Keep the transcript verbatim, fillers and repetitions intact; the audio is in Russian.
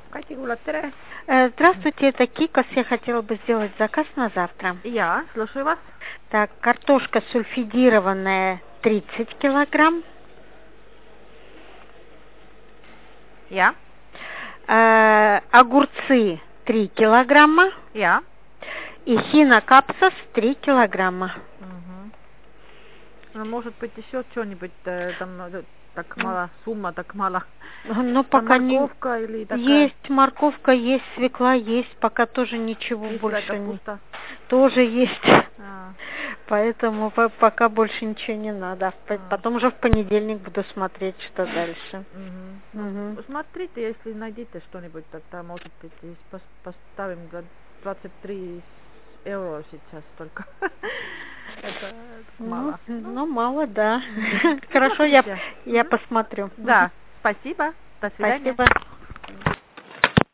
Катя Гулатере. Э, Здравствуйте, это Кикос. Я хотела бы сделать заказ на завтра. Я слушаю вас. Так, картошка сульфидированная тридцать килограмм. Я. Э, огурцы три килограмма. Я. И хинокапсас три килограмма. Угу. Ну, может быть, еще что-нибудь э, там э, так мало, сумма так мало. Ну, Там пока морковка не... или такая? Есть морковка, есть свекла, есть, пока тоже ничего Кислая больше капуста. не... Тоже есть. А. Поэтому по- пока больше ничего не надо. А. Потом уже в понедельник буду смотреть, что дальше. Угу. Угу. Ну, смотрите, если найдете что-нибудь, тогда, может быть, и пос- поставим двадцать три евро сейчас только. Это мало. Ну, ну, мало, да. Мгм. Хорошо, я, Смотрите. я Мгм. посмотрю. Да, спасибо. До свидания. Спасибо.